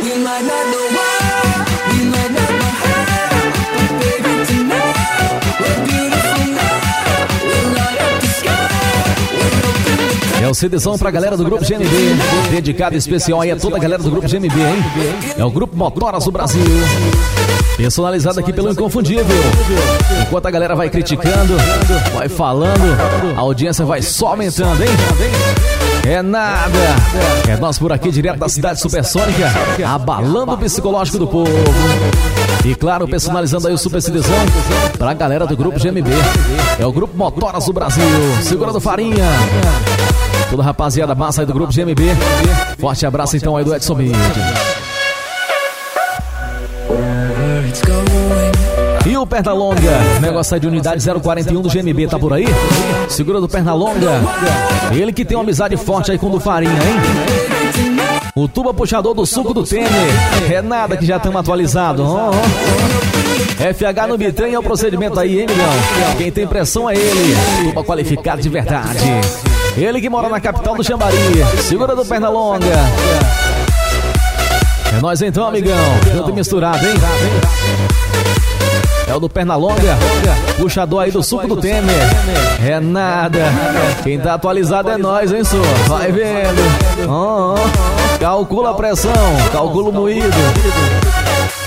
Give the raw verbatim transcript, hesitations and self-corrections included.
É o CDzão pra galera do Grupo G M B, dedicado especial aí a toda a galera do Grupo G M B, hein? É o Grupo Motoras do Brasil, personalizado aqui pelo Inconfundível. Enquanto a galera vai criticando, vai falando, a audiência vai só aumentando, hein? É nada, é nós por aqui direto da cidade supersônica, abalando o psicológico do povo. E claro, personalizando aí o Super CDzão pra galera do Grupo G M B. É o Grupo Motoras do Brasil, segurando farinha. Toda a rapaziada massa aí do Grupo G M B. Forte abraço então aí do Edson Mid. E o Pernalonga, negócio aí de unidade zero quarenta e um do G M B, tá por aí? Segura do Pernalonga. Ele que tem uma amizade forte aí com o do Farinha, hein? O tuba puxador do suco do Temer. É nada que já estamos atualizados. Oh, oh. F H no bitrem é o procedimento aí, hein, milhão? Quem tem pressão é ele. Tuba qualificado de verdade. Ele que mora na capital do Xambari. Segura do Pernalonga. É nóis então, amigão. Junto e misturado, hein? É o do Pernalonga, puxador aí do suco do Temer. É nada. Quem tá atualizado é nós, hein, senhor? Vai vendo. Oh, oh. Calcula a pressão, calcula o moído.